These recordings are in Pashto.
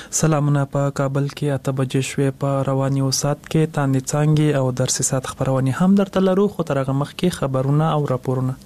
سلامونه. په کابل کې 8 بجې شوې. په رواني وسات کې تاندې څانګې او درسي سات خبرونه هم درته لرو، خو تر هغه مخکې خبرونه او راپورونه.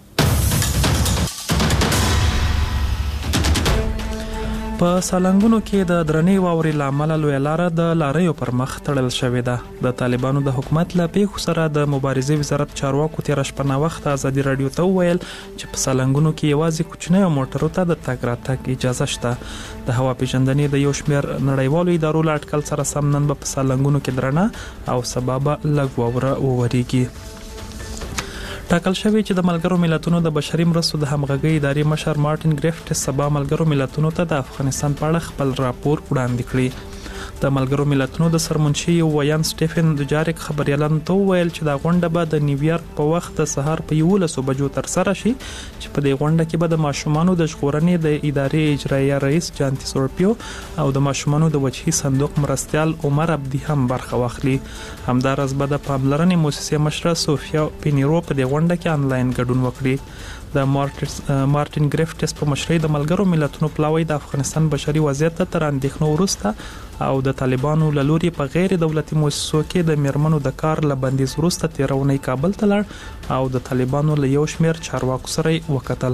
په سالنګونو کې د درنې واورې لامل لوی لاره د لاریو پر مخ تړل شوې ده. د طالبانو د حکومت له پیښو سره د مبارزې وزارت چارواکو تیر شپه نا وخت ازادي رادیو ته ویل چې په سالنګونو کې یوازې کوچنی موټرو ته د تګ راتګ اجازه شته. د هوا پیژندنې د یو شمېر نړیوالو ادارو له اټکل سره سم نن په سالنګونو کې درنه او سبب لږ واوره ووريږي. ټاکل شوی چې د ملګرو ملتونو د بشري مرستو د همغږي ادارې مشر مارټین ګریفټس سبا ملګرو ملتونو ته د افغانستان په اړه خپل راپور وړاندې کړی. د ملګرو ملتونو د سرمنشي ویان سټیفن دوجاریک خبريالانو ته ویل چې دا غونډه به د نیویارک په وخت د سهار په 11 بجو تر سره شي، چې په دې غونډه کې به د ماشومانو د ژغورنې د ادارې اجرایي رئیس جانتی سورپیو او د ماشومانو د وجهي صندوق مرستيال عمر عبدي هم برخه واخلي. همدارس به د پاملرنې مؤسسې مشره سوفیا پینیرو په دې غونډه کې انلاین ګډون وکړي. د مارټین ګریفټس په مشرۍ د ملګرو ملتونو پلاوی د افغانستان بشري وضعیت تر اندېښنو وروسته او د طالبانو له لوري په غیر دولتي مؤسسو کې د میرمنو د کار له بندیز وروسته تیرونی کابل ته لاړ او د طالبانو له یو شمېر چارواکو سره وکتل.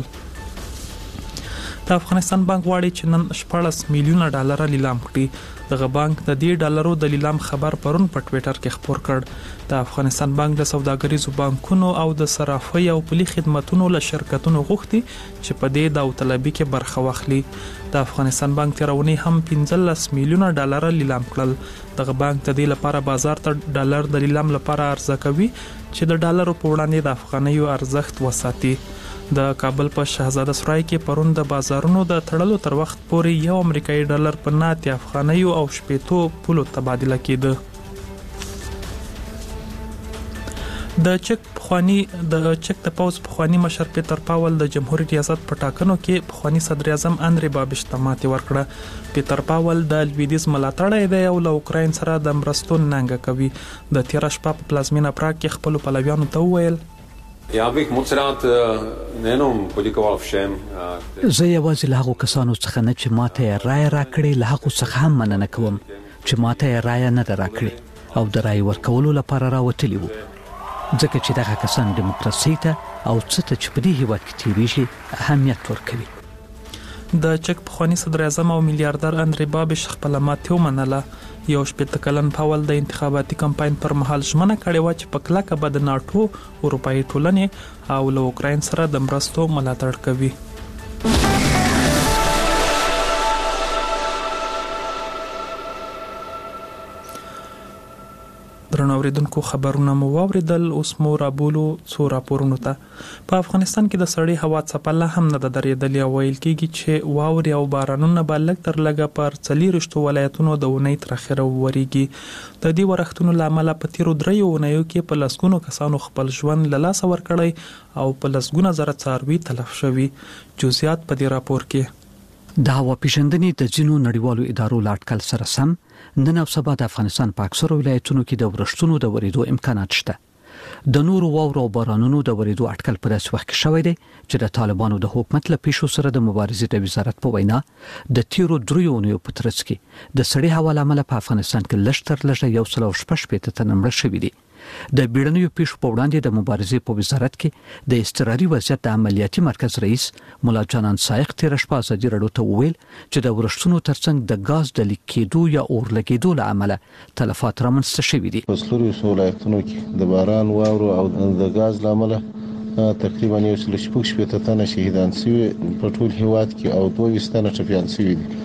د افغانستان بانک غواړي چې نن 14 میلیونه ډالر لیلام کړي. دغه بانک د دې ډالرو د لیلام خبر پرون په ټوئیټر کې خبر کړ. د افغانستان بانک د سوداګریزو بانکونو او د صرافۍ او پولي خدماتو له شرکتونو غوښتي چې په دې داوطلبي کې برخه واخلي. د افغانستان بانک تیرونی هم 15 میلیونه ډالر لیلام کړل. دغه بانک د دې لپاره بازار ته ډالر د لیلام لپاره عرضه کوي چې د ډالرو په وړاندې د افغانیو ارزښت وساتي. د کابل په شهزاده سرای کې پرون د بازارونو د تړلو تر وخت پورې یو امریکایي ډالر په 9 افغانیو او 80 پولو تبادله کېده. د چک د پوز پخوانی مشر پیټر پاول د جمهوریت ریاست په ټاکنو کې پخوانی صدر اعظم اندری بابیش ته ماتې ورکړه. پیټر پاول د لویدیز ملاتړی دی او له اوکراین سره د مرستو ننګه کوي. د تیر شپه په پلازمینه پراګ کې خپل پلویانو ته وویل: Ja bych moc rád nejenom poděkoval všem. زه یوازې له هغو کسانو څخه نه چې ماته رای راکړي، له هغو څخه هم مننه کوم چې ماته رای نه راکړي او د رای ورکولو لپاره راوتلی وو، ځکه چې دغه کسان دیموکراسي ته او څه ته چې په دې هیواد کې تیریږي اهمیت ورکوي. د چک پخوانی صدر اعظم او میلیاردر اندری بابیش خپل ماتې ومنله. یو شپږ کلن پاول د انتخاباتي کمپاین پر مهال ژمنه کړې و چې په کلکه به د ناتو اروپایي ټولنې او له اوکراین سره د مرستو ملاتړ کوي. درنوریدونکو خبرونه مو واوریدل. اوس مو رابولو څو راپورونو ته. په افغانستان کې د سړې هوا څپله هم نه درېدلې او ویل کېږي چې واوري او بارانونه به لږ تر لږه پر 40 ولایتونو د اونۍ تر اخره ووريږي. د دې ورښتونو لامل په تیرو 3 اونیو کې په لسګونو کسانو خپل ژوند له لاسه ورکړی او په لسګونه زره څاروي تلف شوي. جزئیات په دې راپور کې. د هوا پیژندنې د ځینو نړیوالو ادارو له اټکل سره سم نن او سبا د افغانستان په اکثرو ولایتونو کې د ورښتونو د ورېدو امکانات شته. د نورو واورو او بارانونو د ورېدو اټکل په داسې وخت کې شوی دی چې د طالبانو د حکومت له پیښو سره د مبارزې د وزارت په وینا د تیرو 3 اونیو په ترڅ کې د سړې هوا لامل په افغانستان کې لږ تر لږه 116 تنه مړه شوي دي. د بیړنیو پیښو په وړاندې د مبارزې په وزارت کې د اضطراري وضعیت د عملیاتي مرکز رئیس مولا جانان سایق تیر شپه ازادي رادیو ته وویل چې د ورښتونو ترڅنګ د غاز د لیک کېدو یا اور لګېدو له امله تلفات رامنځته شوي دي. په څلورو ولایتونو کې د باران، واورو او د غاز له امله تقریبا 160 تنه شهیدان شوي په ټول هیواد کې او 22 تنه ټپیان شوي دي.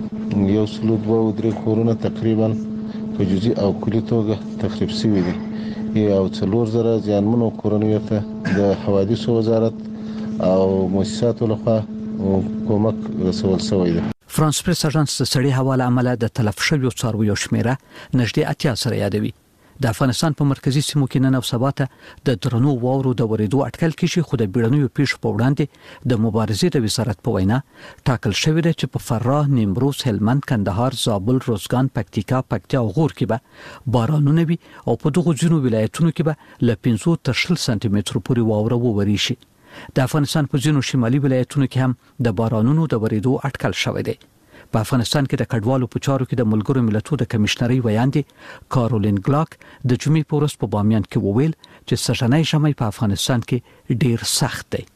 102 کورونه تقریبا په جزئی او کلی توګه تخریب شوي دي او 4000 ځانمنو کورنیو ته د حوادثو وزارت او مؤسساتو لخوا کومک رسول شوی دی. فرانس پریس اژانس د سړې هوا له امله د تلف شویو څارویو شمیره نږدې 80 سره یادوي. د افغانستان په مرکزی سیمو کې نن او سبا ته د درنو واورو د ورېدو اټکل کیږي، خو د بیړنیو پیښو په وړاندې د مبارزې د وزارت په وینا ټاکل شوی دی چې په فراه، نیمروز، هلمند، کندهار، زابل، روزګان، پکتیکا، پکتیا او غور کې به بارانونه وي او په دغو ځینو ولایتونو کې به له 15 تر 20 سانتي مترو پورې واوره ووري شي. د افغانستان په ځینو شمالي ولایتونو کې هم د بارانونو د ورېدو اټکل شوی دی. په افغانستان کې د کډوالو په چارو کې د ملګرو ملتونو د کمشنري ویاندې کارولین ګلاک د جمعې په ورځ په بامیان کې وویل چې سږنی ژمی په افغانستان کې ډیر سخت دی.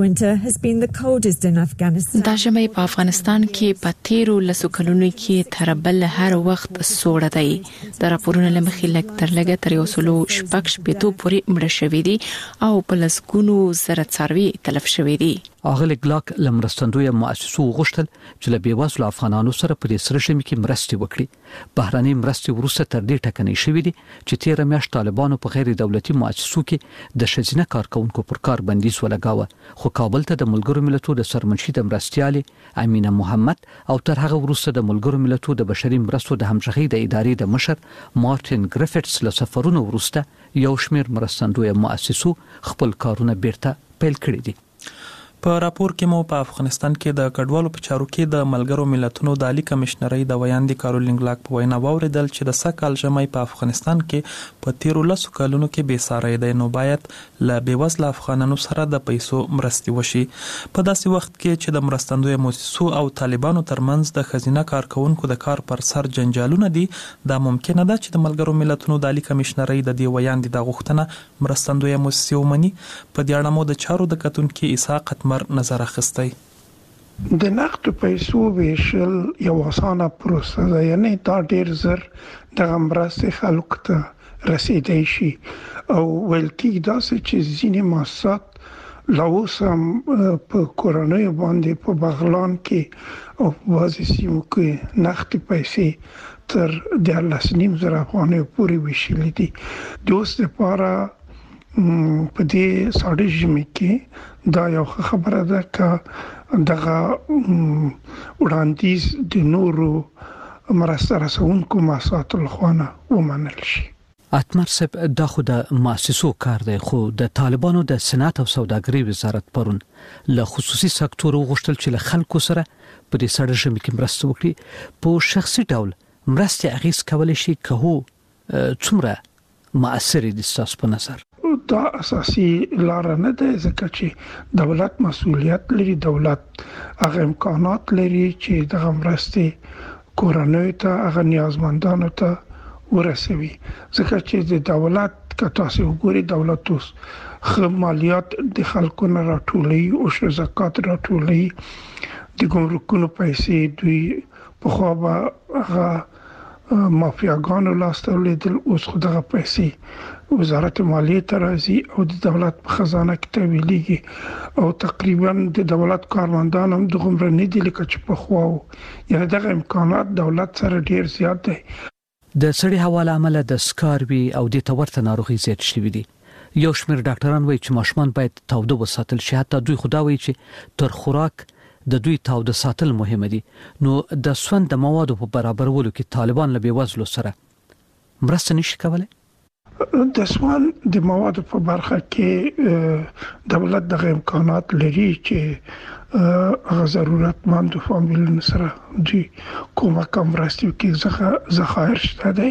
دا ژمی په افغانستان کې په تیرو لسو کلونو کې تر بل هر وخت سوړ دی. د راپورونو لمخې لږ تر لږه تر 160 پورې مړه شوي دي او په لسګونو زره څاروي تلف شوي دي. اغلی ګلاک لمرستندوی مؤسسو غوښتل چې له بیوزلو افغانانو سره په دې سره ژمي کې مرستې وکړي. بهراني مرستې وروسته تر دې ټکنۍ شوې دي چې تیر میاشت طالبانو په غیر دولتي مؤسسو کې د ښځینه کارکونکو پر کار بندیز ولګاوه، خو کابل ته د ملګرو ملتونو د سرمنشي د مرستيالې امینه محمد او تر هغه وروسته د ملګرو ملتونو د بشري مرستو د همغږي د ادارې د مشر مارټین ګریفټس له سفرونو وروسته یو شمېر مرستندوی مؤسسو خپل کارونه بیرته پیل کړي دي. په راپور کې مو په افغانستان کې د کډوالو په چارو کې د ملګرو ملتونو د عالی کمشنري د ویاندې کارولین ګلاک په وینا واوریدل چې د سکهال ژمی په افغانستان کې په 13 کلونو کې بې ساری دی، نو باید له بیوزله افغانانو سره د پیسو مرستې وشي. په داسې وخت کې چې د مرستندوی مؤسسو او طالبانو ترمنځ د ښځینه کارکونکو د کار پر سر جنجالونه دي، دا ممکنه ده چې د ملګرو ملتونو د عالی کمشنري د دې ویاندې د غوښتنه مرستندوی مؤسسې ومني. په دې اړه مو د چارو د کتونکو اسحاق اتمر نظر اخستی. د نقد پیسو ویشل یو اسانه پروسه ده، یعنی دا ډیر زر د مرستې خلکو ته رسیدای شي او ویل کېږي چې ځینې مؤسسات لاوسم په کورنۍ باندې په بغلان کې او په بعضې سیمو کې نقد پیسې تر 13,000 افغانۍ پورې ویشلې دي. د اوس لپاره په دې ساړه ژمي کې دا یو خبره ده چې دغه وړاندیز د نورو مرسته رسونکو مؤسساتو لخوا ومنل شي. اتمر صاحب دا خو د مؤسسو کار دی، خو د طالبانو د صنعت او سوداګرۍ وزارت پرون له خصوصي سکتور غوښتل چې له خلکو سره په دې ساړه ژمي کې مرسته وکړي. په شخصي ډول مرستې اغیز کولای شي که هو څومره مؤثر دي ستاسو په نظر؟ دا اساسي لار نه ده، ځکه چې دولت مسؤلیت لري، دولت هغه امکانات لري چې د مرستې کورنۍ ته هغه نیازمندانو ته ورسوي. ځکه چې د دولت که تاسو وګورئ، دولت اوس خو مالیات د خلکو نه راټولوي او زکات راټولوي، د ګمرکونو پیسې دوی په خو به هغه مافیاګانو لاسته ولیدل. اوس خو دغه پیسې وزارت مالیې ته راځي او د دولت په خزانه کې تحویلېږي او تقریبا د دولت کارمندان هم دغومره نه دي لکه چې پخوا، یعنی دغه امکانات دولت سره ډیر زیات دي. د سړي حواله عمله د سکاروي او د تورته ناروغي زیات شوې دي. یو شمېر ډاکټران وایي چې ماشومان باید تاوده وساتل شي، حتی دوی خدا وایي چې تر خوراک د دوی تاوده ساتل مهمه دي. نو د سون د موادو په برابرولو کې طالبان له بیوزلو سره مرسته نشي کولای. د سوال د موادو په برخه کې دولت د امکانات لري چې ضرورتمند فامیلونو سره د کومک مرستې کې ذخایر شته دي.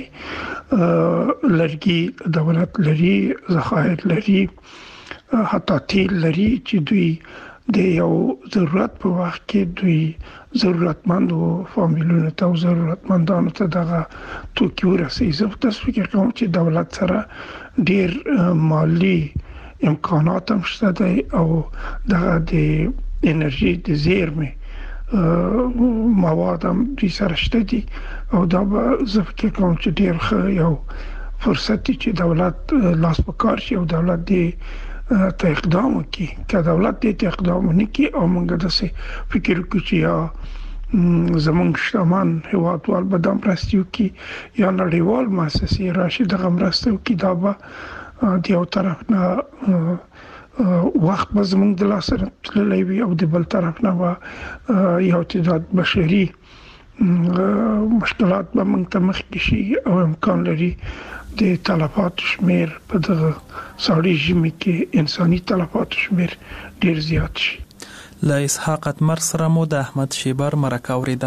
لرګي دولت لري، ذخایر لري، حتی تیل لري چې دوی د یو ضرورت په وخت کې دوی ضرورتمندو فامیلونو ته او ضرورتمندانو ته دغه توکي ورسوي. زه تاسو فکر کوم چې دولت سره ډیر مالی امکانات هم شته دي او دغه د انرژي د زیرمې مواد هم دوی سره شته دي او دا به زه فکر کوم چې ډیر ښه یو فرصت دی چې دولت لاس په کار شي او دولت دې ته اقدام وکړي. که دولت دې اقدام ونه کړي او موږ داسې فکر وکړو چې یا زمونږ شتمن هیوادوال به دا مرستې وکړي یا نړیوال مؤسسې راشي دغه مرسته وکړي، دا به د یو طرف نه وخت به زمونږ د لاسه تللی وي او د بل طرف نه به یو تعداد بشري مشکلات به موږ ته مخکې شي او امکان لري د تلفاتو شمیر په دغه ساړه ژمي کې انساني تلفاتو شمیر ډیر زیات شي. له اسحاق اتمر سره مو د احمد شیبر مرکه اوریده.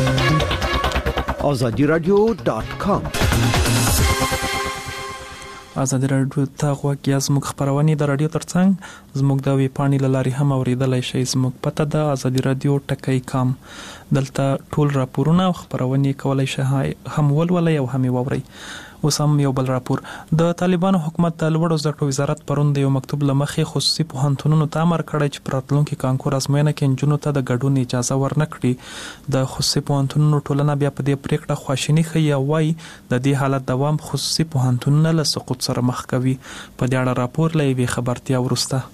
azadiradio.com ازادي راډیو ته غوږ زموږ خبرونه د رادیو ترڅنګ زموږ د وی پاڼې لاري هم اوریدلای شئ. زموږ پته د ازادي راډیو ټکی کام دلته ټول راپورونه او خبرونه کولای شئ هم ولولئ او هم وورئ. اوس هم یو بل راپور. د طالبانو حکومت د لوړو زده کړو وزارت پرون د یو مکتوب لمخې خصوصي پوهنتونونو ته امر کړی چې پراتلونکو کانکور ازموینه کې نجونو ته د ګډون اجازه ورنکړي. د خصوصي پوهنتونونو ټولنه بیا په دې پریکړه خواشینی ښیي او وايي د دې حالت دوام خصوصي پوهنتونونه له سقوط سره مخ کوي. په دې اړه راپور لوي خبرتیا ورسته.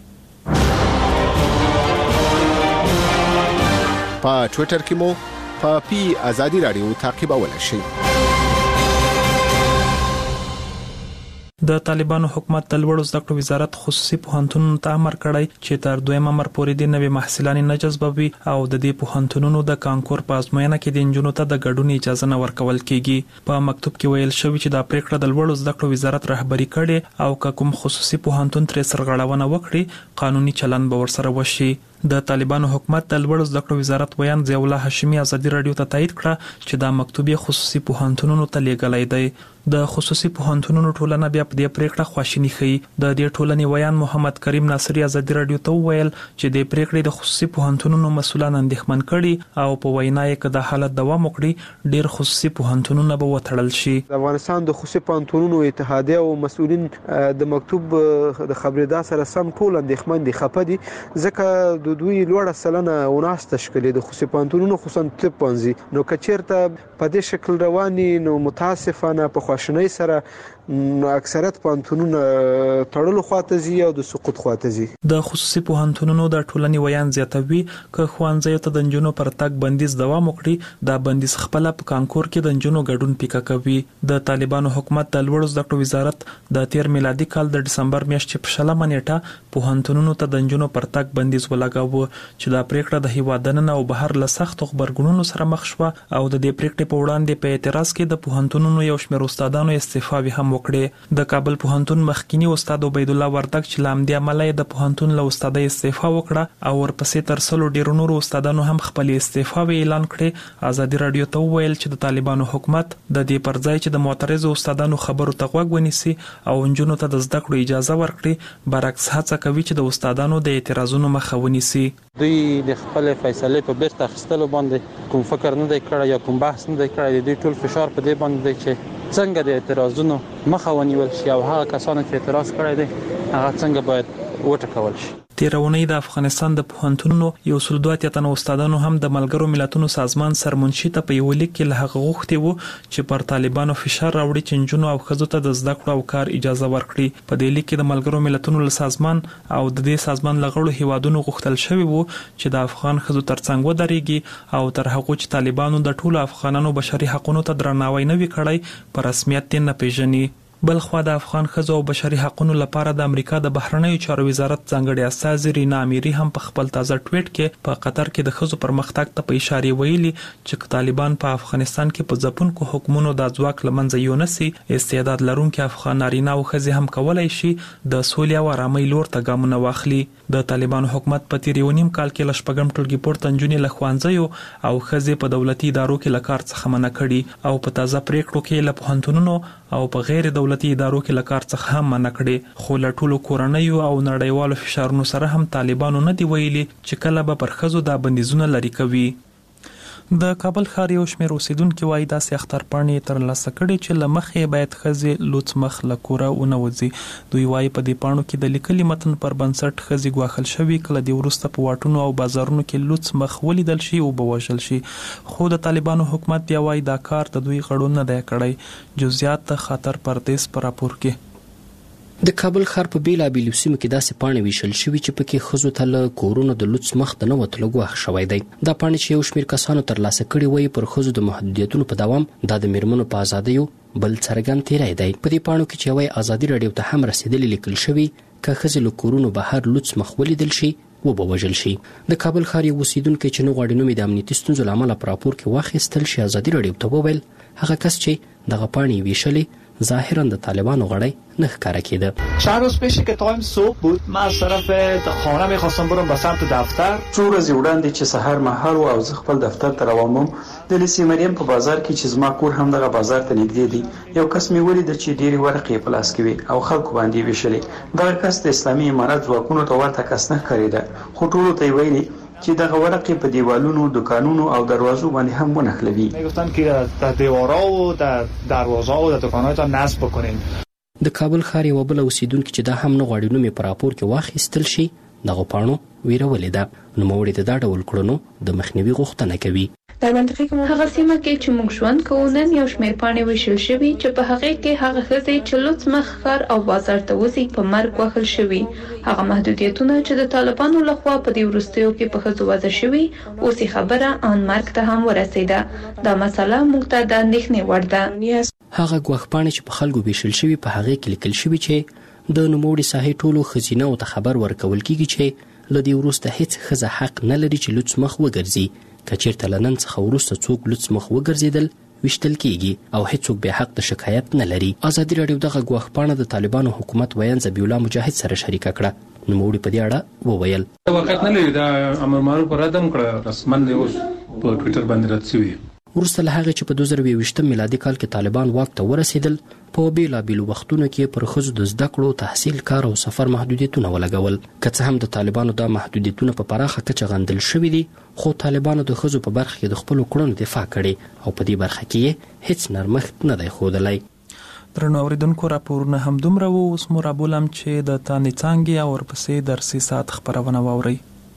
په ټوئیټر کې مو په ازادي راډیو تعقیبولای شئ. د طالبانو حکومت د لوړو زده کړو وزارت خصوصي پوهنتونونو ته امر کړی چې تر 2 امر پورې د نوې محصلان نه جذبوي او د دې پوهنتونونو د کانکور په ازموینه کې د انجونو ته د ګډون اجازه نه ورکول کیږي. په مکتوب کې ویل شوی چې دا پریکړه د لوړو زده کړو وزارت رهبری کړي او کوم خصوصي پوهنتون ترې سرغړونه وکړي قانوني چلن به ورسره وشي. د طالبانو حکومت د لوړو زده کړو وزارت ویان ضیاء الله هاشمي ازادي راډیو ته تایید کړه چې دا مکتوب خصوصي پوهنتونونو ته لیږلی دی. د خصوصي پوهنتونونو ټولنه بیا په دې پریکړه خواشینی ښیي. د دې ټولنې ویان محمد کریم ناصری ازادي راډیو ته وویل چې د پریکړې د خصوصي پوهنتونونو مسؤلان اندېښمن کړي او په وینا یې که د حالت دوام وکړي ډیر خصوصي پوهنتونونه به وتړل شي. د افغانستان د خصوصي پوهنتونونو اتحادیه او مسؤلین د مکتوب د خبردا سره سم ټول اندېښمن دي، خپه دي، ځکه د دوی لوړه سلنه وناس تشکیل د خصوصي پوهنتونونو خصوصا طب پوهنځي نو کچیرته په دې شکل رواني نو متاسفانه په خواشنۍ سره اکثریت پوهنتونونه تړلو خواته زی او د سقوط خواته زی. د خصوصي پوهنتونونو د ټولنې ویان زیاتوي که خوانځي ته د نجونو پر تک بندیز دوام وکړي دا بندیز خپل په کانکور کې د نجونو ګډون پیکا کوي. د طالبانو حکومت د لوړو زده کړو وزارت د 13 میلادي کال د دسمبر میاشتې په 16 نیټه پوهنتونونو ته د نجونو پر تک بندیز ولګاوه چې دا پریکړه د هیوادنن او بهر له سخت خبرګونونو سره مخ شو او د دې پریکړې په وړاندې په اعتراض کې د پوهنتونونو یو شمېر استادانو استعفاوي هم وکړه. د کابل پوهنتون مخکینی استاد عبید الله وردک چې لامدی عمله د پوهنتون له استادۍ استعفا وکړه او ورپسې تر سلو ډیرو نورو استادانو هم خپل استعفاوي اعلان کړي. ازادي راډیو ته وویل چې د طالبانو حکومت د دې پر ځای چې د معترضو استادانو خبرو ته غوږ ونیسي او انجونو ته د زده کړو اجازه ورکړي برعکس هڅه کوي چې د استادانو د اعتراضونو مخه ونیسي. دوی د خپل فیصله په بیرته اخیستلو باندې کوم فکر نه دی کړی یا کوم بحث نه دی کړی. دوی ټول فشار په دې باندې دی چې څنګه د اعتراضونو مخه ونیول شي او هغه کسانو چې اعتراض کړی دی هغه څنګه باید وټکول شي. تیرونی د افغانستان د پوهنتونونو یو سلودات یتن استادانو هم د ملګرو ملتونو سازمان سرمنشي ته په یو لیک کې له هغه غوښتي وو چې پر طالبانو فشار راوړي چې نجونو او ښځو ته د زده کړو او کار اجازه ورکړي. په دې لیک کې د ملګرو ملتونو له سازمان او د دې سازمان لغړو هیوادونو غوښتل شوی وو چې د افغان ښځو ترڅنګ ودرېږي او تر هغه چې طالبانو د ټولو افغانانو بشري حقوقو ته درناوی نه وی کړی په رسمیت نه پیژني. بلخوا د افغان ښځو او بشري حقوقو لپاره د امریکا د بهرنیو چارو وزارت ځانګړي استاذ رینا امیری هم په خپل تازه ټویټ کې په قطر کې د ښځو پرمختګ ته په اشاره ویلي چې طالبان په افغانستان کې په ځپونکو حکومتونو د ځواک لمنځه یونسي استعداد لرونکي افغان نارینه او ښځې هم کولای شي د سولې او آرامۍ لور ته ګامونه واخلي. د طالبانو حکومت په تیر یو نیم کال کې لشپږم ټولګي پورته نجونې له ښوونځیو او ښځې په دولتي ادارو کې له کار څخه منع کړي او په تازه پریکړو کې له پوهنتونونو او په غیر دولتي ادارو کې له کار څخه هم منع کړي. خو له ټولو کورنیو او نړیوالو فشارونو سره هم طالبانو نه دی ویلي چې کله به پر ښځو دا بندیزونه لري کوي. د کابل ښار یو شمېر اوسیدونکو وايي داسې اخترپاڼې ترلاسه کړي چې له مخې باید ښځې لوڅ مخ له کوره ونه وځي. دوی وايي په دې پاڼو کې د لیکلي متن پر بنسټ ښځې ګواښل شوي کله د وروسته په واټونو او بازارونو کې لوڅ مخ ولیدل شي او ووژل شي. خو د طالبانو حکومت بیا وايي دا کار د دوی غړو نه دی کړی. جزئیات د خاطر پردیس پر راپور کې د کابل ښار په بیلابیلو سیمو کې داسې پاڼې ویشل شوي چې پکې ښځو ته له کورونو د لوڅ مخ د نه وتلو ګواښ شوی دی. دا پاڼې چې یو شمېر کسانو ترلاسه کړي وایي پر ښځو د محدودیتونو په دوام دا د میرمنو په ازادیو بل څرګند تیری دی. په دې پاڼو کې چې یوه ازادي راډیو ته هم رسېدلي لیکل شوي که ښځې له کورونو بهر لوڅ مخ ولیدل شي وبوژل شي. د کابل ښار یو اوسیدونکی چې نه غواړي نوم یې د امنیتي ستونزو له امله په راپور کې واخیستل شي ازادي راډیو ته وویل هغه کس چې دغه پاڼې ویشلې ظاهرا د طالبانو غړی نه ښکاره کېده. چند روز پیش که تایم صبح بود من از طرف خانه میخواستم برم به سمت دفتر. څو ورځې وړاندې چې سحر مهال او زه خپل دفتر ته روان وم د لیسې مریم په بازار کې چې زما کور هم دغه بازار ته نږدې دی یو کس مې ولید چې ډېرې ورقې په لاس کې وي او خلکو باندې ویشلې. دغه کس د اسلامي امارت ځواکونو ته ورته کس نه ښکارېده خو ټولو ته یې ویلي چې دغه ورقې په دیوالونو دکانونو او دروازو باندې هم ونښلوي. میگفتن که در دیوارها و در دروازه‌ها و در دکان‌هایتان نصب بکنین. د کابل ښار یو بل اوسیدونکي چې دا هم نه غواړي نوم یې په راپور کې واخیستل شي دغه پاڼو ویرولې ده. نوموړي د دا ډول کړنو د مخنیوي غوښتنه کوي. در منطقه کې هغه سیمه کې چې موږ ژوند کوو نن یو شمېر پاڼې ویشل شوي چې په هغې کې هغه ښځې چې لوڅ مخ ښار او بازار ته وځي په مرګ وهل شوي. هغه محدودیتونه چې د طالبانو لخوا په دې وروستیو کې په ښځو وضع شوي اوس خبره ان مرګ ته هم ورسېده. دا مسله موږ ته د اندېښنې وړ ده. هغه ګواښپاڼې چې په خلکو ویشل شوي په هغې کې لیکل شوي چې د نوموړي ساحې ټولو ښځینه‌و ته خبر ورکول کېږي چې له دې وروسته هیڅ ښځه حق نه لري چې لوڅ مخ وګرځي. که چېرته له نن څخه وروسته څوک لوڅ مخ وګرځېدل ویشتل کېږي او هیڅوک بیا حق د شکایت نه لري. ازادي راډیو دغه ګواښپاڼه د طالبانو حکومت ویاند ذبیح الله مجاهد سره شریکه کړه. نوموړي په دې اړه وویل وخت نه لري دا امر معروف پر ادم کړه رسمن دی اوس په ټویټر باندې رات شوی. وروسته له هغې چې په 2022 میلادي کال کې طالبان واک ته ورسېدل په بېلابېلو وختونو کې پر ښځو د زده کړو تحصیل کار او سفر محدودیتونه ولګول. که څه هم د طالبانو دا محدودیتونه په پراخه کچه غندل شوي دي خو طالبانو د ښځو په برخه کې د خپلو کړنو دفاع کړې او په دې برخه کې یې هیڅ نرمښت نه دی ښودلی. درنو اوریدونکو راپورونه هم دومره وو. اوس مو رابولم چې د تانې څانګې او ورپسې درسي ساعت خپرونه واورئ.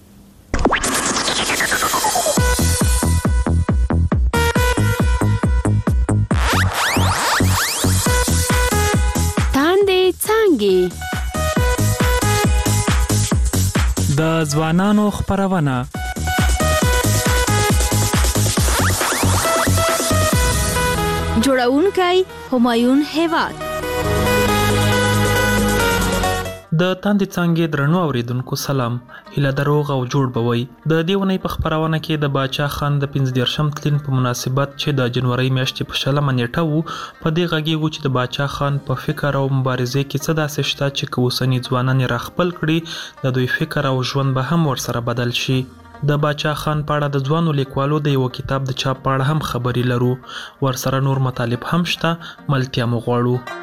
د ځوانانو خپرونه جوړونکی همایون هیواد. د تاندې څانګې درنو اوریدونکو سلام. هیله دروغ او جوړ بوي. د دې ونې په خپرونه کې د باچا خان د 15 تلین په مناسبت چې د جنوري میاشتې په 20 نیټه وو په دې غږیږو چې د باچا خان په فکر او مبارزې کې څه داسې شته چې کوسنی ځوانان راخپل کړي د دوی فکر او ژوند به هم ورسره بدل شي. د باچا خان په اړه د ځوانو لیکوالو د یو کتاب د چاپ په اړه هم خبري لرو. ورسره نور مطالب هم شته. ملتیا مو غواړو.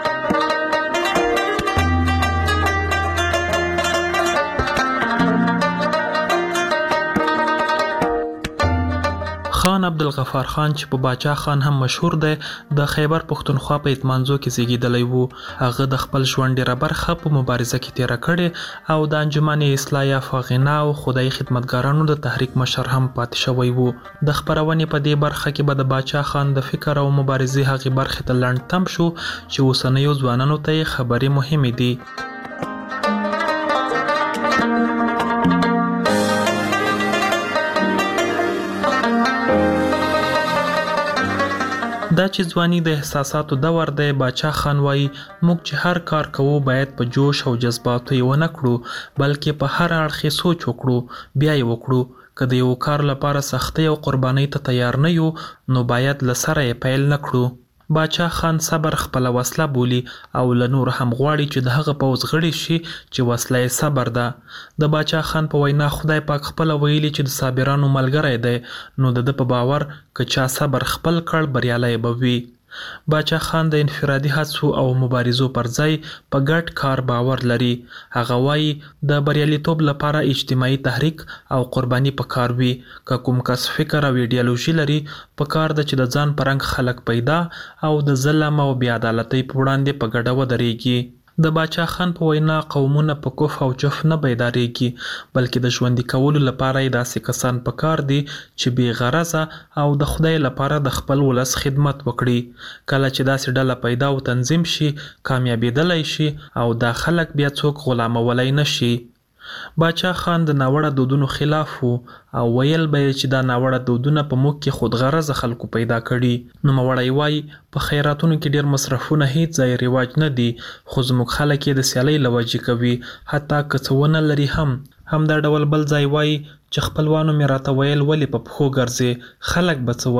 خان عبدالغفار خان چې په باچا خان هم مشهور دی د خیبر پښتونخوا په اتمانزو کې زیږیدلی وو. هغه د خپل ژوند ډیره برخه په مبارزه کې تیره کړې او د انجمن اصلاح یافته غنا او خدای خدمتګارانو د تحریک مشر هم پاتې شوی وو. د خپرونې په دې برخه کې به د باچا خان د فکر او مبارزې هغې برخې ته لنډ تم شو چې اوسنیو ځوانانو ته یې خبرې مهمې دي. دا چې ځواني د احساساتو دور دی. باچا خان وایي موږ چې هر کار کوو باید په جوش او جذباتو یې ونه کړو بلکې په هر اړخ یې سوچ وکړو بیا یې وکړو. که د یو کار لپاره سختۍ او قربانۍ ته تیار نه یو نو باید له سره یې پیل نه کړو. باچا خان صبر خپله وسله بولي او له نور هم غواړي چې د هغه پوځ غړي شي چې وسله یې صبر ده. د باچا خان په وینا خدای پاک خپله ویلي چې د صابرانو ملګری دی نو د ده په باور که چا صبر خپل کړ بریالی به وي. باچا خان د انفرادي هڅو او مبارزو پر ځای په ګډ کار باور لري. هغه وایي د بریالیتوب لپاره اجتماعي تحریک او قرباني په کار وي. که کوم کس فکر او ایډیالوژي لري په کار ده چې د ځان په رنګ خلک پیدا او د ظلم او بې عدالتۍ په وړاندې په ګډه ودرېږي. د باچا خان په وینا قومونه په کف او جف نه بیدارېږي بلکې د ژوندي کولو لپاره یې داسې کسان په کار دي چې بې غرضه او د خدای لپاره د خپل ولس خدمت وکړي. کله چې داسې ډله پیدا او تنظیم شي کامیابېدلی شي او دا خلک بیا څوک غلامولی نه شي. باچا خان د ناوړه دودونو خلاف وو او ویل به یې چې دا ناوړه دودونه په موږ کې خودغرضه خلکو پیدا کړي. نوموړی وایي په خیراتونو کې ډېر مصرفونه هیڅ ځای رواج نه دي خو زموږ خلک یې د سیالۍ له وجې کوي حتی که څه ونه لري هم. همدا ډول بل ځای وایي چې خپلوانو مې راته ویل ولې په پښو ګرځې خلک به څه وایي.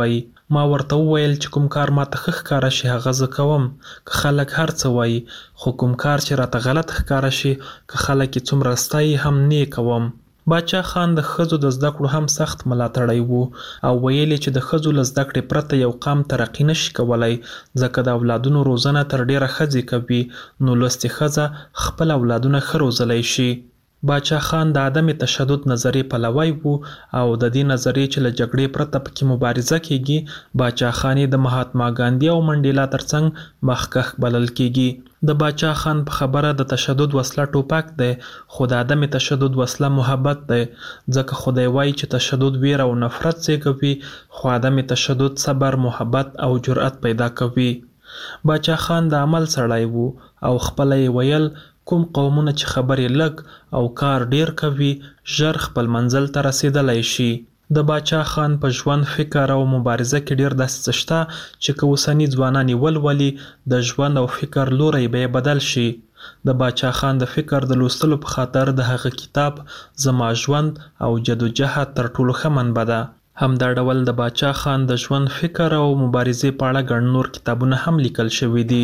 ما ورته وویل چې کوم کار ماته ښه ښکاره شي هغه زه کوم، که خلک هر څه وایي، خو کوم کار چې راته غلط ښکاره شي که خلک یې څومره ستایي هم نه یې کوم. باچا خان د ښځو د زده کړو هم سخت ملاتړی و او ویل چې د ښځو له زده کړې پرته یو قام ترقي نشي کولی، ځکه د اولادونو روزنه تر ډیره ښځې کوي، نو لوستې ښځه خپل اولادونه ښه روزلی شي. باچا خان د عدم تشدد نظریې پلوی و او د دې نظریې چې له جګړې پرته پکې مبارزه کیږي، باچا خان د مهاتما ګاندھی او منډیلا ترڅنګ مخکښ بلل کیږي. د باچا خان په خبره د تشدد وسله ټوپک دی، خو د عدم تشدد وسله محبت دی، ځکه خدای وایي چې تشدد ویره او نفرت زیږوي، خو عدم تشدد صبر، محبت او جرأت پیدا کوي. باچا خان د عمل سړی و او خپله یې ویل کوم قومونه چې خبرې لږ او کار ډیر کوي ژر خپل منزل ته رسیدلی شي. د باچا خان په ژوند، فکر او مبارزه کې ډیر داسې څه شته چې که اوسني ځوانان یې ولولي د ژوند او فکر لوری به یې بدل شي. د باچا خان د فکر د لوستلو په خاطر د هغه کتاب زما ژوند او جدوجهد تر ټولو ښه منبع ده. همدا ډول د باچا خان د ژوند، فکر او مبارزې په اړه ګڼ نور کتابونه هم لیکل شوي دي.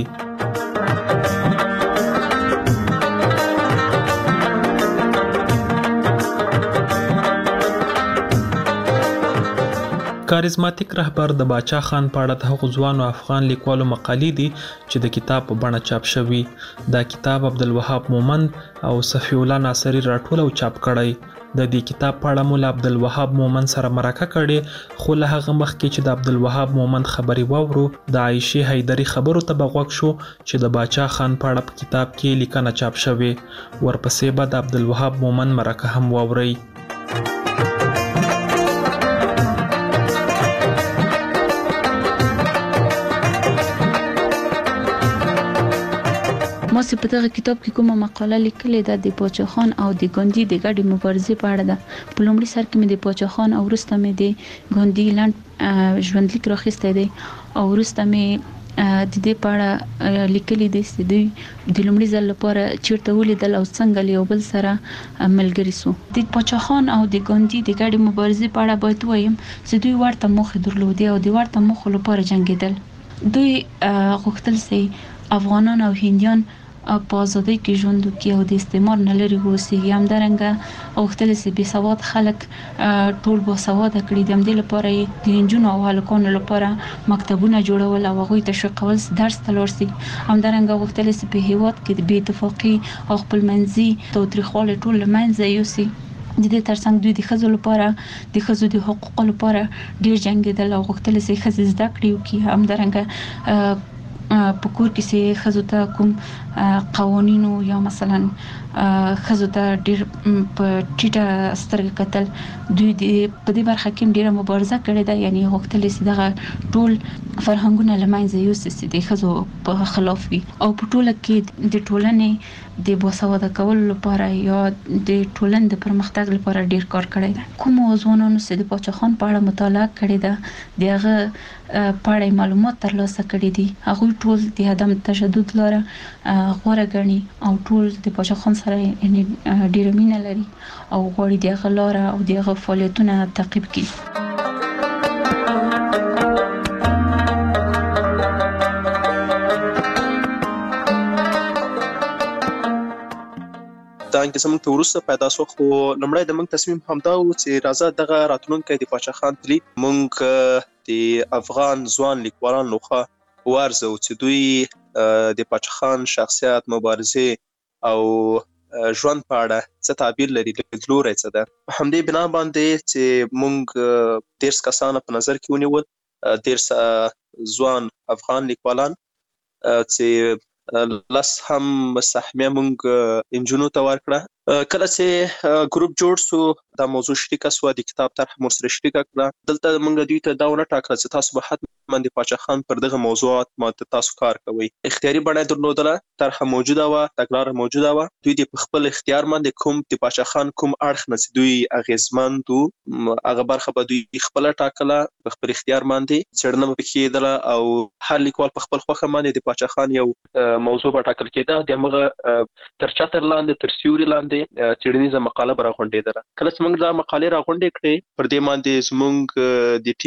کاریزماتیک رهبر د باچا خان په اړه د هغو ځوانو افغان لیکوالو مقالې دي چې د کتاب په بڼه چاپ شوي. دا کتاب عبدالوهاب مومند او صفی الله ناصري راټول او چاپ کړی. د دې کتاب په اړه مو له عبدالوهاب مومند سره مرکه کړې، خو له هغه مخکې چې د عبدالوهاب مومند خبرې واورو، د عایشې حیدري خبرو ته به غوږ شو چې د باچا خان په اړه په کتاب کې لیکنه چاپ شوې. ورپسې به د عبدالوهاب مومند مرکه هم واورئ. ما چې په دغه کتاب کې کومه مقاله لیکلې ده د باچا خان او د ګاندھی د ګډې مبارزې په اړه ده. په لومړي سر کې مې د باچا خان او وروسته مې د ګاندھی لنډ ژوندلیک راخیستی دی او وروسته مې د دې په اړه لیکلي دي چې دوی د لومړي ځل لپاره چیرته ولیدل او څنګه له یو بل سره ملګري سو. د باچا خان او د ګاندھی د ګډې مبارزې په اړه باید ووایم چې دوی ورته موخې درلودې او د ورته موخو لپاره جنګېدل. دوی غوښتل چې افغانان او هندیان په ازادۍ کې ژوند وکړي او د استعمار نه لرې واوسېږي. همدارنګه غوښتل چې بې سواد خلک ټول باسواده کړي. د همدې لپاره یې د نجونو او هلکانو لپاره مکتبونه جوړول او هغوی تشویقول چې درس ته لاړ شي. همدارنګه غوښتل چې په هېواد کې د بې اتفاقي او خپلمنځي تاوتریخوالی ټول له منځه یوسي. د دې ترڅنګ دوی د ښځو لپاره د ښځو د حقوقو لپاره ډیر جنګېدل او غوښتل چې ښځې زده کړې وکړي. همدارنګه په کور کې چې ښځو ته کوم قوانینو یا مثلا ښځو ته ډیر په ټیټه سترګه کتل، دوی په دې برخه کې ډیره مبارزه کړې ده. یعنی غوښتل چې دغه ټول فرهنګونه له منځه یوسي چې د ښځو په خلاف وي او په ټوله کې د ټولنې د باسواده کولو لپاره یا د ټولنې د پرمختګ لپاره ډیر کار کړی ده. کوم ځوانانو چې د باچا خان په اړه مطالعه کړې ده د هغه په اړه معلومات ترلاسه کړي دي، هغوی ټول د عدم تشدد لاره غوره ګڼي او ټول د باچا خان سره ډیره مینه لري او غواړي د هغه لاره او د هغه فعالیتونه تعقیب کړي. دا انګیزه موږ ته وروسته پیدا شو، خو لومړی د موږ تصمیم همدا و چې راځه دغه راتلونکی د باچا خان تلي موږ د افغان ځوان لیکوالانو لخوا وارزو چې دوی د باچا خان شخصیت، مبارزې او ژوند په اړه څه تعبیر لري، لیدلوری څه ده. په همدې بنا باندې چې موږ 13 کسان په نظر کې ونیول، 13 ځوان افغان لیکوالان چې لس هم سهمیه موږ انجونو ته ورکړه. کله چې ګروپ جوړ سو دا موضوع شریکه سوه، د کتاب طرح مو سره شریکه کړه. دلته موږ دوی ته دا ونه ټاکله چې تاسو به حتما د باچا خان پر دغه موضوعات باندې تاسو کار کوئ. اختیاري بڼه یې درلودله، طرحه موجوده وه، تګلاره موجوده وه. دوی د په خپل اختیار باندې کوم د باچا خان کوم اړخ نه چې دوی اغېزمند وو هغه برخه به دوی خپله ټاکله، په خپل اختیار باندې څېړنه به پکې کېدله او هر لیکوال په خپل خوښه باندې د باچا خان یو موضوع به ټاکل کېده. د همغه تر چتر لاندې، تر سیوري لاندې څېړنیزه مقاله به راغونډېدله. کله چې موږ دا مقالې راغونډې کړې، پر دې باندې زموږ د ټیم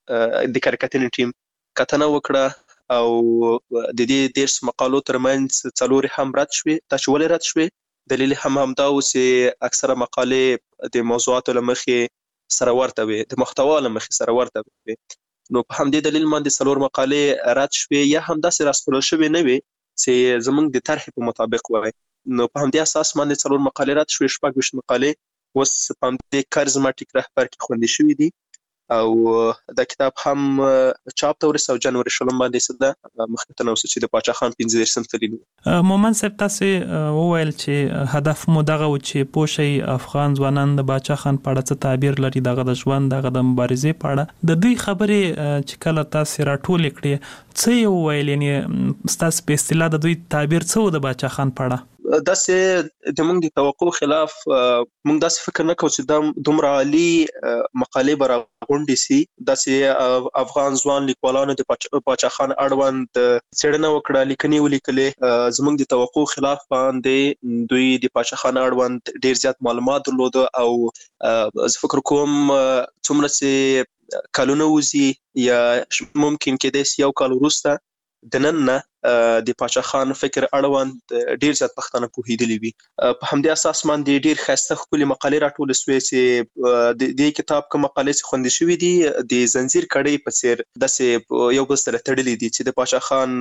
د کارکتنې ټیم کتنه وکړه او د دې 10 مقالو ترمنځ 4 هم رد شوې. دا چې ولې رد شوې دلیل هم همدا و چې اکثره مقالې د موضوعاتو لمخې سره ورته وي، د محتوا لمخې سره ورته وي. نو په همدې دلیل باندې 4 مقالې رد شوې یا هم داسې راسپړل شوې نه وي چې زمونږ د طرحې په مطابق وای. نو په همدې اساس باندې 4 مقالې رد شوې، 26 مقالې اوس په همدې کارزماټیک رهبر کې خوندي شوې دي او دا کتاب هم چاپ ته ورسېد او جنوري 20 باندې سده مخکې ته نو چې د پاچا خان 15 تللی. مومن صاحب تاسو وویل چې هدف مو دغه و چې پوښي افغان ځوانان د پاچا خان په اړه څه تعبیر لري، دغه د ژوند دغه د مبارزې په اړه د دوی خبرې چې کله تاسو راټول کړئ څه یو ویل، یعنی تاسو په اصطلاح د دوی تعبیر څه و د پاچا خان په اړه؟ داسې د موږ د توقع خلاف موږ داسې فکر نه کوو چې د دومره عالی مقالې به راغونډې سي. داسې افغان ځوان لیکوالانو د پاچا خان اړوند څېړنه وکړه، لیکنې ولیکلې. زموږ د توقع خلاف باندې دوی د پاچا خان اړوند ډیر زیات معلومات درلود او زه فکر کوم څومره چې کلونه وځي یا ممکن کېدای شي 1 کال وروسته د نن نه د پاچا خان فکر اړوند ډیر زیات پښتانه پوهیدلی وي. په همدې اساس باندې ډیر ښایسته ښکلې مقالې راټولې شوې چې د کتاب کوم مقالې چې خوندي شوې دي د زنجیر کړۍ په څیر داسې یو بل سره تړلې دي چې د پاچا خان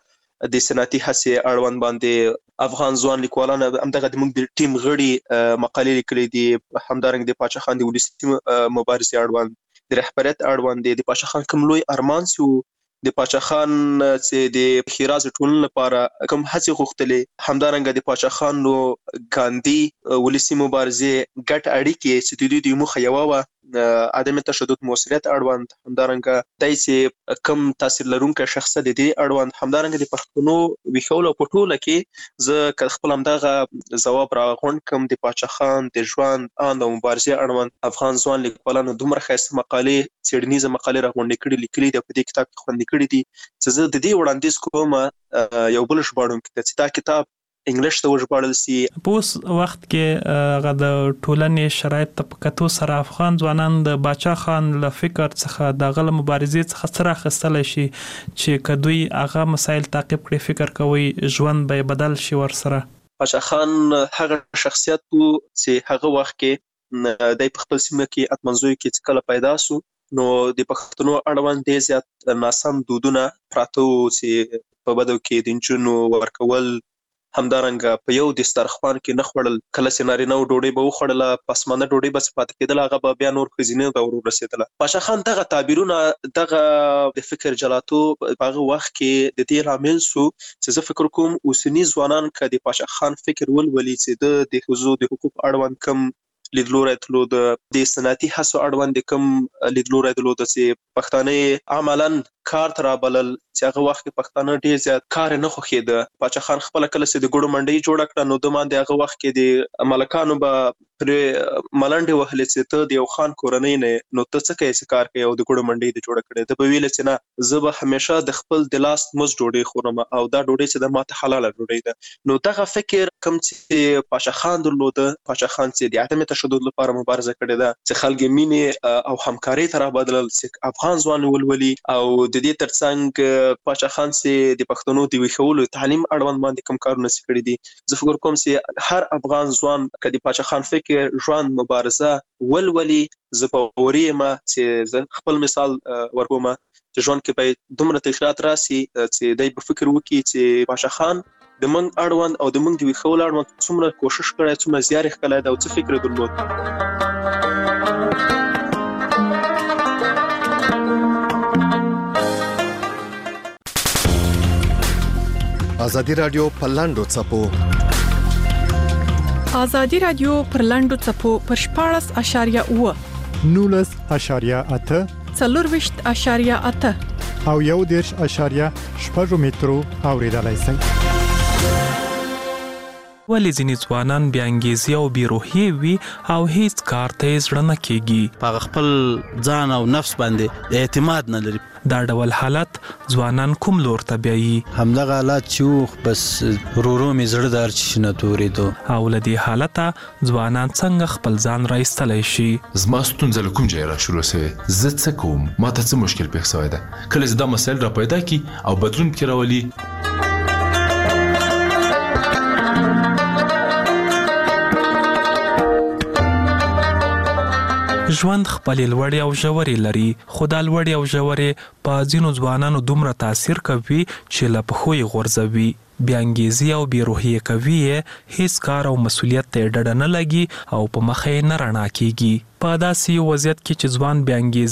د صنعتي هڅې اړوند باندې افغان ځوان لیکوالان همدغه د موږ د ټیم غړي مقالې لیکلې دي. همدارنګه د پاچا خان د ولسي مبارزې اړوند، د رهبریت اړوند، د پاچا خان کوم لوی ارمان سو، د پاچا خان چې د خیراز ټولنې لپاره کوم هڅې غوښتلې، همدارنګه د پاچا خان نو ګاندی ولسي مبارزې ګډ اړیکې چې د دوی د موخه یو و عدم تشدد موثریت اړوند، همدارنګه دای چې کم تاثیر لرونکي شخصیت دي اړوند، همدارنګه د پښتنو ویښولو په ټوله کې زه خپل همدغه ځواب راغونډ کوم د پاچا خان د ژوند ان د مبارزې اړوند افغان ځوان لیکوالانو دومره ښایسته مقالې څېړنیزه مقالې راغونډې کړي لیکلي دي په دې کتاب کې خوندي کړي دي چې زه د دې وړاندیز کوم یو بل ژباړونکی چې دا کتاب انګلیش ته وژباړل سي. په اوس وخت کې هغه د ټولنې شرایط ته په کتو سره افغان ځوانان د پاچا خان له فکر څخه د غل مبارزې څخه سره اخیستل شي چې کدوې هغه مسایل تعقیب کړي، فکر کوي ژوند به بدل شي ورسره. پاچا خان هغه شخصیت وو چې هغه وخت کې د خپل سیمه کې اتمنځوي کې کله پیدا سو نو د پښتنو اړوند ډیر زیات ناسم دودونه پراته چې په بدو کې د انجونو ورکول، همدارنګه په یو دسترخوان کې نه خوړل، کله چې نارینه ډوډۍ به وخوړله پسمانه ډوډۍ بس پاتې کېدل، هغه به بیا نور خزینه ته ورسېدله. پاچا خان دغه تعبیرونه دغه د فکر جلاتو په هغه وخت کې د دې لامل سو چې زه فکر کوم اوسنی ځوانان که د پاچا خان فکر ولولي چې د ښځو د حقوق اړوند کم لیدلوری درلود، د صنعتي هڅو اړوند کم لیدلوری درلود چې پښتانه عملاً کار ته رابلل چې هغه وخت کې پښتانه ډیر زیات کار نه خوښېده. پاچا خان خپل کله چې د ګوړو منډۍ جوړه کړه نو د باندې هغه وخت کې د ملکانو به ملنډې وهلې چې ته د یو خان کورنۍ نه نو ته څه کوې چې کار کوې او د ګوړو منډۍ دې جوړه کړې. ده به ویل چې نه زه به همیشه د خپل د لاس مزد ډوډۍ خورم او دا ډوډۍ چې د ماته حلاله ډوډۍ ده. نو دغه فکر کوم چې پاچا خان درلوده، پاچا خان چې د عدم تشدد لپاره مبارزه کړې ده، چې خلک مینې او همکارۍ ته رابدلل، چې افغان ځوان ولولي او د دې ترڅنګ پاچا خان چې د پښتنو د ویښولو تعلیم اړوند باندې کوم کارونه کړي دي. زه فکر کوم چې هر افغان ځوان که د پاچا خان فکر ژوند مبارزه ولولي، زه په وریم چې زه خپل مثال ورکوم چې ژوند کې به دومره تغیرات راسي چې دی به فکر وکړي چې پاچا خان د موږ اړوند او د موږ د ویښولو اړوند څومره کوشش کړی، څومره زیار یې کړی او څه فکر درلود. ازادي رادیو پر لاندو څپو ازادي رادیو پر لاندو څپو پر 14.8 19.8 24.8 او 1.8 مترو اوریدلای شئ. ولې ځینې ځوانان بې انګیزې او بې روحیې وي او هیڅ کار ته یې زړه نه کیږي. په خپل ځان او نفس باندې اعتماد نه لري. دا ډول حالت ځوانان کوم لور ته بیایي؟ همدغه حالات چې بس ورو مې زړه دار چې نه تورېدو. او له دې حالته ځوانان څنګه خپل ځان راایستلی شي؟ زما ستونزه له کوم ځای را شروع سوې، زه څه کوم، ما ته څه مشکل پېښ سوی ده. کله چې دا مسایل را پیدا کړي او بدلون پکې راولي. ژوند خپلې لوړې او ژورې لري، خو دا لوړې او ژورې په ځینو ځوانانو دومره تاثیر کوي چې له پښو یې غورځوي. بې انګیزې او بې روحیې کوي یې، هیڅ کار او مسؤلیت ته یې ډډه نه لګي او په مخه یې نه رڼا کیږي. په داسې وضعیت کې چې ځوان بې انګیزې